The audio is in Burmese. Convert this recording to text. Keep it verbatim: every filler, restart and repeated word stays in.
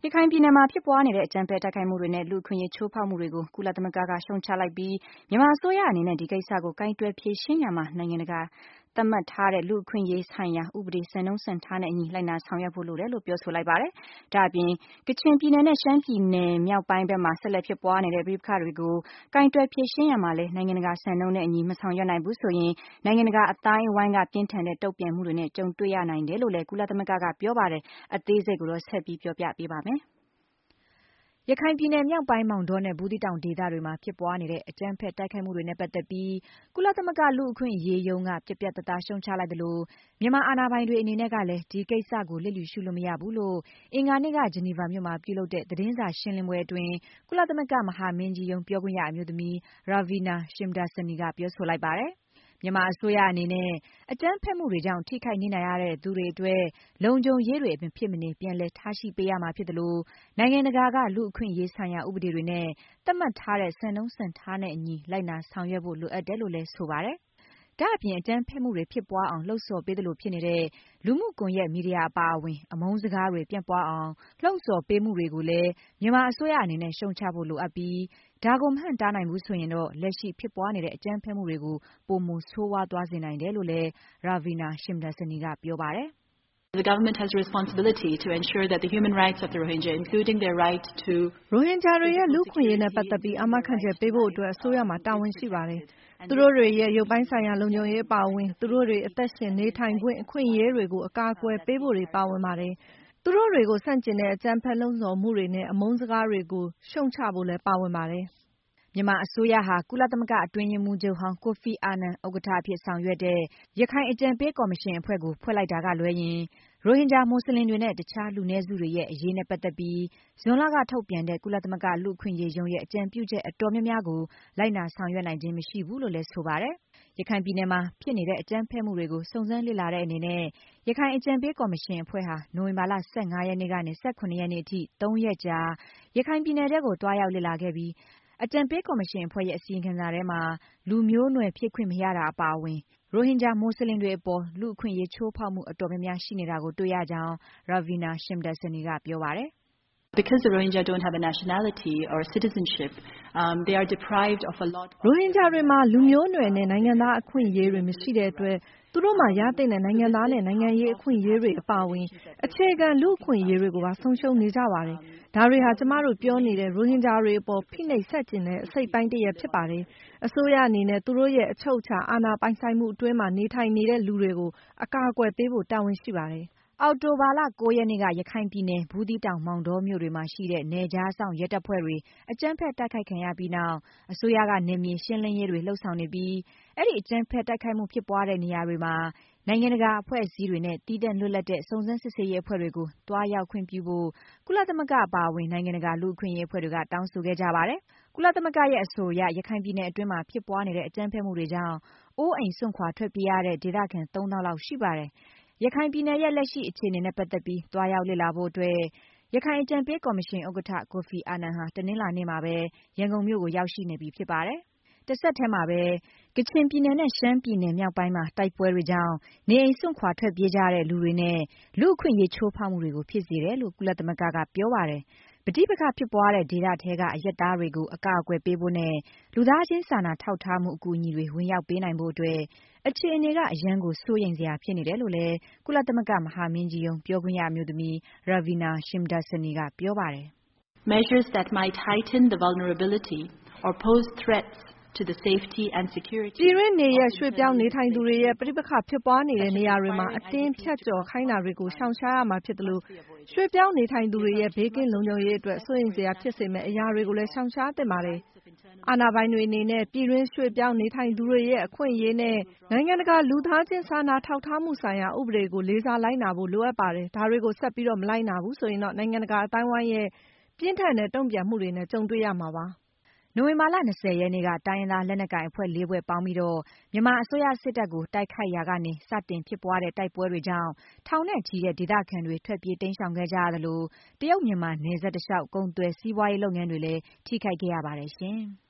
ခိုင်ပြည်နယ်မှာဖြစ်ပွားနေတဲ့အကြမ်းဖက်တိုက်ခိုက်မှုတွေနဲ့လူ့အခွင့်အရေးချိုးဖောက်မှုတွေကိုကုလသမဂ္ဂကရှုတ်ချလိုက်ပြီးမြန်မာအစိုးရအနေနဲ့ဒီကိစ္စကိုကိုင်တွယ်ဖြေရှင်းရမှာနိုင်ငံတကာသတ်မှတ်ထားတဲ့လူ့အခွင့်အရေးဆိုင်ရာဥပဒေစံနှုန်းစံထားနဲ့အညီလိုက်နာဆောင်ရွက်ဖို့လိုတယ်လို့ပြောဆိုလိုက်ပါတယ်။ဒါ့အပြင်ကချင်ပြည်နယ်နဲ့ရှမ်းပြည်နယ်မြောက်ပိုင်းဘက်မှာဆက်လက်ဖြစ်ပွားနေတဲ့ပဋိပက္ခတွေကိုကိုင်တွယ်ဖြေရှင်းရမှာလဲနိုင်ငံတကာစံနှုန်းနဲ့အညီမဆောင်ရွက်နိုင်ဘူးဆိုရင်နိုင်ငံတကာအတိုင်းအဝိုင်းကပြင်းထန်တဲ့တုံ့ပြန်မှုတွေနဲ့ကြုံတွေ့ရနိုင်တယ်လို့လဲကုလသမဂ္ဂကပြောပါတယ်။အသေးစိတ်ကိုတော့ဆက်ပြီးပြောပြပေးပါမယ်။ရခိုင်ပြည်နယ်မြောက်ပိုင်းမောင်တောနဲ့ဘူးသီးတောင်ဒေသတွေမှာဖြစ်ပွားနေတဲ့အကြမ်းဖက်တိုက်ခိုက်မှုတွေနဲ့ပတ်သက်ပြီးကုလသမဂ္ဂလူ့အခွင့်အရေးရုံးကပြတ်ပြတ်သားသားရှုံချလိုက်သလိုမြန်မာအာဏာပိုင်တွေအနေနဲ့ကလည်းဒီကိစ္စကိုလစ်လျူရှုလို့မရဘူးလို့အင်္ဂါနေ့ကဂျနီဗာမြို့မှာပြုလုပ်တဲ့သတင်းစာရှင်းလင်းပွဲအတွင်းကုလသမဂ္ဂမဟာမင်းကြီးရုံးပြောခွင့်ရအမျိုးသမီး Ravina Shamdasani ကပြောဆိုလိုက်ပါတယ်။မြန်မာအစိုးရအနေနဲ့အကြမ်းဖက်မှုတွေကြောင့်ထိခိုက်နစ်နာရတဲ့သူတွေအတွက်လုံခြုံရေးတွေမဖြစ်မနေပြန်လည်ထားရှိပေးရမှာဖြစ်တယ်လို့နိုင်ငံတကာကလူ့အခွင့်အရေးဆိုင်ရာဥပဒေတွေနဲ့သတ်မှတ်ထားတဲ့စံနှုန်းစံထားနဲ့အညီလိုက်နာဆောင်ရွက်ဖို့လိုအပ်တယ်လို့လည်းဆိုပါတယ်။ဒါ့အပြင်အကြမ်းဖက်မှုတွေဖြစ်ပွားအောင်လှုံ့ဆော်ပေးသလိုဖြစ်နေတဲ့လူမှုကွန်ရက်မီဒီယာအပါအဝင်အမုန်းစကားတွေပြန့်ပွားအောင်လှုံ့ဆော်ပေးမှုတွေကိုလည်းမြန်မာအစိုးရအနေနဲ့ရှုံချဖို့လိုအပ်ပြီးဒါကိုမဟန့်တားနိုင်ဘူးဆိုရင်တော့လက်ရှိဖြစ်ပွားနေတဲ့အကြမ်းဖက်မှုတွေကိုပိုမိုဆိုးဝါးသွားစေနိုင်တယ်လို့လည်း Ravina Shamdasani ကပြောပါတယ်။ The government has a responsibility to ensure that the human rights of the Rohingya, including their right to ရိုဟင်ဂျာတွေရဲ့လူ့အခွင့်အရေးနဲ့ပတ်သက်ပြီးအာမခံချက်ပေးဖို့အတွက်အစိုးရမှာတာဝန်ရှိပါတယ်။သူတို့တွေရဲ့ရုပ်ပိုင်းဆိုင်ရာလုံခြုံရေးအပါအဝင်သူတို့တွေအသက်ရှင်နေထိုင်ခွင့်အခွင့်အရေးတွေကိုအကာအကွယ်ပေးဖို့တွေပါဝင်ပါတယ်။သူတို့တွေကိုဆန့်ကျင်တဲ့အကြမ်းဖက်လှုံ့ဆော်မှုတွေနဲ့အမုန်းစကားတွေကိုရှုံချဖို့လည်းပါဝင်ပါတယ်။မြန်မာအစိုးရဟာကုလသမဂ္ဂအတွင်းရေးမှူးချုပ်ဟောင်းကိုဖီအာနန်ဥက္ကဋ္ဌအဖြစ်ဆောင်ရွက်တဲ့ရခိုင်အကြံပေးကော်မရှင်အဖွဲ့ကိုဖွဲ့လိုက်တာကလွဲရင်ရိုဟင်ဂျာမွတ်စလင်တွေနဲ့တခြားလူနည်းစုတွေရဲ့အရေးနဲ့ပတ်သက်ပြီးဇွန်လကထုတ်ပြန်တဲ့ကုလသမဂ္ဂလူ့အခွင့်အရေးရုံးရဲ့အကြံပြုချက်အတော်များများကိုလိုက်နာဆောင်ရွက်နိုင်ခြင်းမရှိဘူးလို့လည်းဆိုပါတယ်။ရခိုင်ပြည်နယ်မှာဖြစ်နေတဲ့အကြမ်းဖက်မှုတွေကိုစုံစမ်းလေ့လာတဲ့အနေနဲ့ရခိုင်အကြံပေးကော်မရှင်အဖွဲ့ဟာနိုဝင်ဘာလ၁၅ရက်နေ့ကနေ၁၇ရက်နေ့အထိသုံးရက်ကြာရခိုင်ပြည်နယ်ထဲကိုတွားရောက်လေ့လာခဲ့ပြီးအကြံပေးကော်မရှင်အဖွဲ့ရဲ့အစီရင်ခံစာထဲမှာလူမျိုးနွယ်ဖြစ်ခွင့်မရတာအပါအဝင်ရိုဟင်ဂျာမွတ်စလင်တွေအပေါ်လူ့အခွင့်အရေးချိုးဖောက်မှုအတော်များများရှိနေတာကိုတွေ့ရကြောင်း Ravina Shamdasani ကပြောပါတယ်။ Because the Rohingya don't have a nationality or citizenship, um, they are deprived of a lot. ရိုဟင်ဂျာတွေမှာလူမျိုးနွယ်နဲ့နိုင်ငံသားအခွင့်အရေးတွေမရှိတဲ့အတွက်သူတို့မှာရသင့်တဲ့နိုင်ငံသားနဲ့နိုင်ငံရေးအခွင့်အရေးတွေအပါအဝင်အခြေခံလူ့အခွင့်အရေးတွေကိုပါဆုံးရှုံးနေကြပါတယ်။ဒါတွေဟာကျမတို့ပြောနေတဲ့ရိုဟင်ဂျာတွေအပေါ်ဖိနှိပ်ဆက်ကျင်တဲ့အစိတ်ပိုင်းတစ်ရပ်ဖြစ်ပါတယ်။အစိုးရအနေနဲ့သူတို့ရဲ့အချုပ်အခြာအာဏာပိုင်ဆိုင်မှုအတွင်းမှာနေထိုင်နေတဲ့လူတွေကိုအကာအကွယ်ပေးဖို့တာဝန်ရှိပါတယ်။အောက်တိုဘာလ၉ရက်နေ့ကရခိုင်ပြည်နယ်ဘူးသီးတောင်မောင်တောမြို့တွေမှာရှိတဲ့နယ်ခြားစောင့်ရဲတပ်ဖွဲ့တွေအကြမ်းဖက်တိုက်ခိုက်ခံရပြီးနောက်အစိုးရကနယ်မြေရှင်းလင်းရေးတွေလှုပ်ဆောင်နေပြီးအဲ့ဒီအကြမ်းဖက်တိုက်ခိုက်မှုဖြစ်ပွားတဲ့နေရာတွေမှာနိုင်ငံတကာအဖွဲ့အစည်းတွေနဲ့တည်တံ့လွတ်လပ်တဲ့စုံစမ်းစစ်ဆေးရေးအဖွဲ့တွေကိုတွားရောက်ခွင့်ပြုဖို့ကုလသမဂ္ဂအပါအဝင်နိုင်ငံတကာလူ့အခွင့်အရေးအဖွဲ့တွေကတောင်းဆိုခဲ့ကြပါတယ်။ကုလသမဂ္ဂရဲ့အဆိုအရရခိုင်ပြည်နယ်အတွင်းမှာဖြစ်ပွားနေတဲ့အကြမ်းဖက်မှုတွေကြောင့်အိုးအိမ်စွန့်ခွာထွက်ပြေးရတဲ့ဒေသခံသုံးသောင်းလောက်ရှိပါတယ်။ရခိုင်ပြည်နယ်ရဲ့လက်ရှိအခြေအနေနဲ့ပတ်သက်ပြီးတွားရောက်လေ့လာဖို့အတွက်ရခိုင်အကြံပေးကော်မရှင်ဥက္ကဋ္ဌကိုဖီအာနန်ဟာတနင်္လာနေ့မှာပဲရန်ကုန်မြို့ကိုရောက်ရှိနေပြီဖြစ်ပါတယ်။တဆက်တည်းမှာပဲကချင်ပြည်နယ်နဲ့ရှမ်းပြည်နယ်မြောက်ပိုင်းမှာတိုက်ပွဲတွေကြောင့်နေအိမ်စွန့်ခွာထွက်ပြေးကြတဲ့လူတွေနဲ့လူ့အခွင့်အရေးချိုးဖောက်မှုတွေကိုဖြစ်စေတယ်လို့ကုလသမဂ္ဂကပြောပါတယ်။ပဋိပက္ခဖြစ်ပွားတဲ့ဒေသထဲကအရပ်သားတွေကိုအကာအကွယ်ပေးဖို့နဲ့လူသားချင်းစာနာထောက်ထားမှုအကူအညီတွေဝင်ရောက်ပေးနိုင်ဖို့အတွက်အခြေအနေကအရန်ကိုစိုးရိမ်စရာဖြစ်နေတယ်လို့လည်းကုလသမဂ္ဂမဟာမင်းကြီးရုံးပြောခွင့်ရအမျိုးသမီး Ravina Shamdasani ကပြောပါတယ်။ Measures that might heighten the vulnerability or pose threats to the safety and security ပြည်တွင်းနေရရွှေ့ပြောင်းနေထိုင်သူတွေရဲ့ပဋိပက္ခဖြစ်ပွားနေတဲ့နေရာတွေမှာအတင်းဖြတ်ကျော်ခိုင်းတာတွေကိုရှောင်ရှားရမှာဖြစ်တယ်လို့ရွှေ့ပြောင်းနေထိုင်သူတွေရဲ့ဘေးကင်းလုံခြုံရေးအတွက်စိုးရိမ်စရာဖြစ်စေမယ့်အရာတွေကိုလည်းရှောင်ရှားသင့်ပါတယ်။အာဏာပိုင်တွေအနေနဲ့ပြည်တွင်းရွှေ့ပြောင်းနေထိုင်သူတွေရဲ့အခွင့်အရေးနဲ့နိုင်ငံတကာလူသားချင်းစာနာထောက်ထားမှုဆိုင်ရာဥပဒေကိုလေးစားလိုက်နာဖို့လိုအပ်ပါတယ်။ဒါတွေကိုဆက်ပြီးတော့မလိုက်နာဘူးဆိုရင်တော့နိုင်ငံတကာအတိုင်းအဝိုင်းရဲ့ပြင်းထန်တဲ့တုံ့ပြန်မှုတွေနဲ့ကြုံတွေ့ရမှာပါ။နိုဝင်ဘာလ၂၀ရက်နေ့ကတိုင်းရင်းသားလက်နက်ကိုင်အဖွဲ့လေးဖွဲ့ပေါင်းပြီးတော့မြန်မာအစိုးရစစ်တပ်ကိုတိုက်ခိုက်ရာကနေစတင်ဖြစ်ပွားတဲ့တိုက်ပွဲတွေကြောင့်ထောင်နဲ့ချီတဲ့ဒေသခံတွေထွက်ပြေးတိမ်းရှောင်ခဲ့ကြရသလိုတရုတ်မြန်မာနယ်စပ်တလျှောက်ကုန်သွယ်စီးပွားရေးလုပ်ငန်းတွေလည်းထိခိုက်ခဲ့ရပါတယ်ရှင်။